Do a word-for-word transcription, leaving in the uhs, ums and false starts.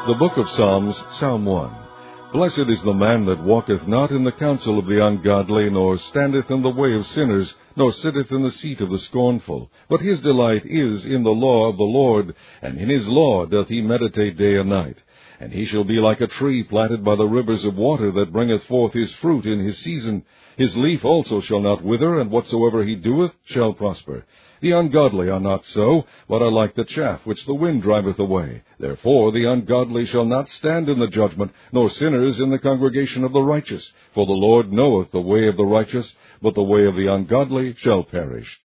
The Book of Psalms, Psalm one. Blessed is the man that walketh not in the counsel of the ungodly, nor standeth in the way of sinners, nor sitteth in the seat of the scornful. But his delight is in the law of the Lord, and in his law doth he meditate day and night. And he shall be like a tree planted by the rivers of water, that bringeth forth his fruit in his season. His leaf also shall not wither, and whatsoever he doeth shall prosper. The ungodly are not so, but are like the chaff which the wind driveth away. Therefore the ungodly shall not stand in the judgment, nor sinners in the congregation of the righteous. For the Lord knoweth the way of the righteous, but the way of the ungodly shall perish.